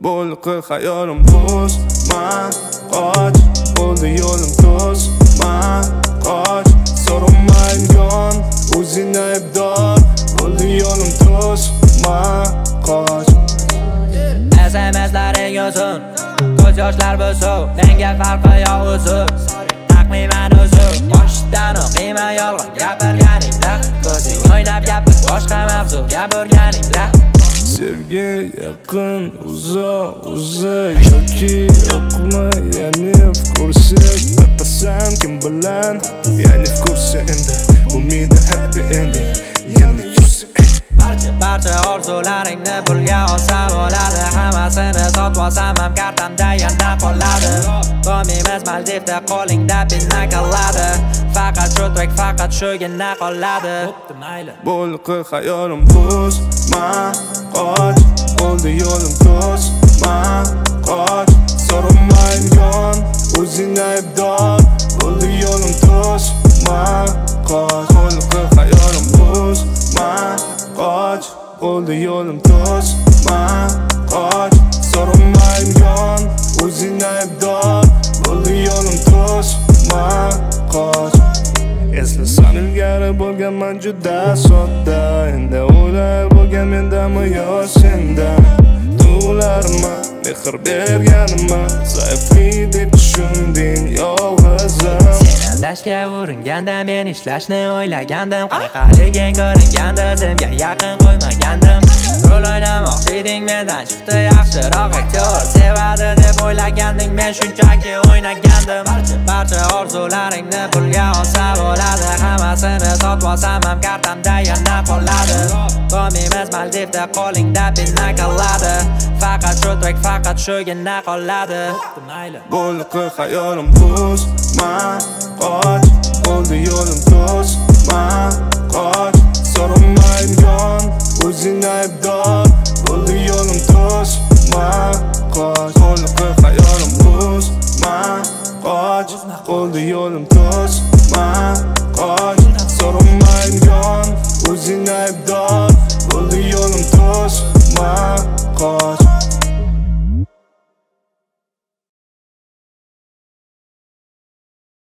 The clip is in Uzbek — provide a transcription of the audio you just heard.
bo'lqi xayolim buzman qoch bo'ldi yo'lim to'sman qoch so'ramaydigan o'zing aybdor bo'ldi yo'lim to'sman qoch SMS'laring uzun ko'z yoshlar bo'lsin menga farqi yo'q uzun taqmayman o'zim boshdan o'qiyman yolg'on gapirganingda ko'zing o'ynab gapir boshqa mavzu gapirganingda sevgi yaqin uzoq yoki yo'qmi ya'ni ko'rsak taqasan kim bilan ya'ni ko'rsa endi umidi happy ending ya'ni ko'rsa barcha orzularingni pulga olsam bo'ladi hammasini sotib olsam ham kartamda yana qoladi Tomimiz Maldivda qo'lingda binna qiladi faqat shu trek faqat shugina qoladi bo'lqi xayolim buzman qoch bo'ldi yo'lim to'sman qoch so'ramaydigan o'zing aybdor bo'ldi yo'lim to'sman qoch bo'lqi xayolim buzman qoch bo'ldi yo'lim to'sman qoch so'ramaydigan o'zing aybdor bo'ldi yo'lim to'sman qoch eslasam ilgari bo'lganman juda sodda endi o'ylar bo'lgan mendami yo senda tularma mehr berganimma zaifli deb tushunding yolg'izim aldashga uringanda men ishlashni o'ylagandim qanaqiliging ko'ringanda senga yaqin qo'ymagandim rol o'ynamoqchi eding mendan chiqdi yaxshiroq aktyor sevadi deb o'ylaganding men shunchaki o'ynagandim barcha orzularingni pulga olsa bo'ladi hammasini sotib olsam ham kartamda yana qoladi Tomimiz Maldivda qo'lingda binna qiladi faqat shu trek faqat shugina qoladi bo'lqi xayolim buzman qoch bo'ldi yo'lim to'sman qoch so'ramaydigan o'zing aybdor bo'ldi yo'lim to'sman qoch bo'lqi xayolim buzman qoch bo'ldi yo'lim